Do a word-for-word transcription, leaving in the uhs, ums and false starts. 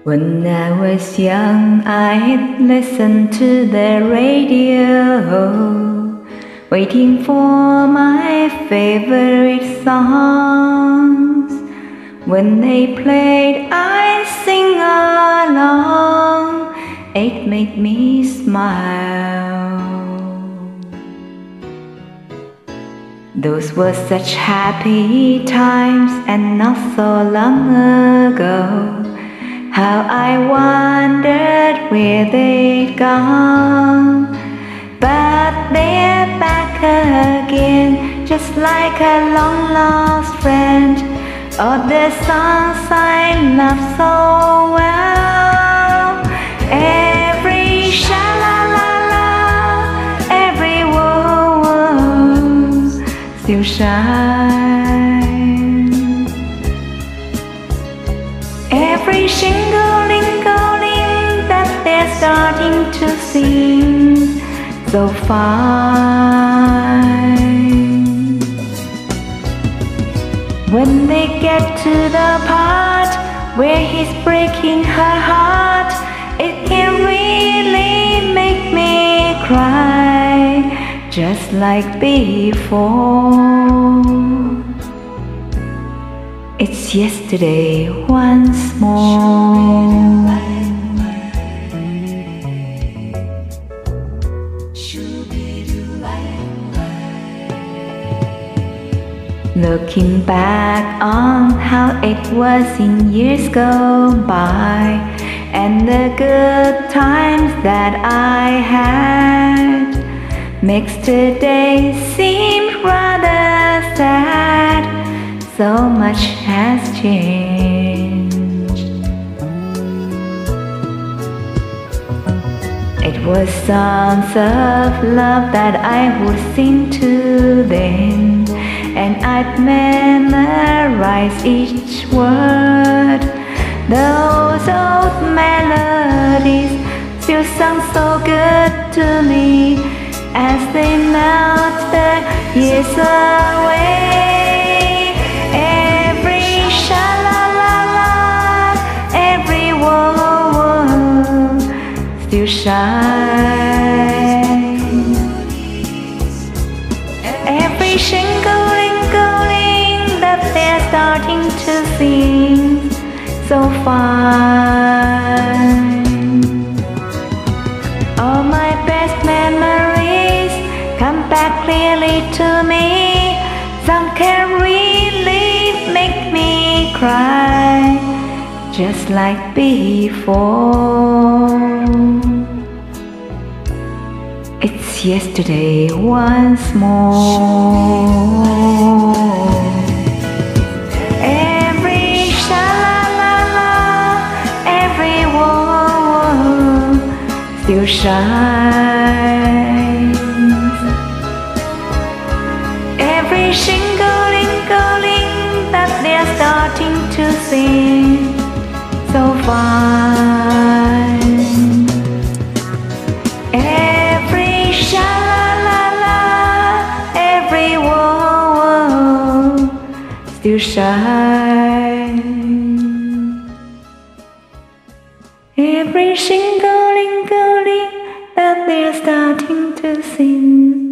When I was young, I'd listen to the radio, waiting for my favorite songs. When they played, I'd sing along. It made me smile. Those were such happy times, and not so long ago. How I wondered where they'd gone. But they're back again, just like a long lost friend. All the songs I love so well. Every sha-la-la-la, every whoa-whoa still shines. Every shingling-going that they're starting to sing so fine. When they get to the part where he's breaking her heart, it can really make me cry, just like before. It's yesterday once more. Looking back on how it was in years gone by, and the good times that I had, makes today seem rather sad. So much has changed. It was songs of love that I would sing to them, and I'd memorize each word. Those old melodies still sound so good to me as they melt the years away. Still shine. Every shingling-going that they're starting to sing so fine. All my best memories come back clearly to me. Some can really make me cry, just like before. It's yesterday once more. Every sha-la-la-la, every whoa-whoa still shines. Every shingling-going that they're starting to sing so fine. Every sha-la-la-la, every whoa-whoa still shine. Every shingling-going that they're starting to sing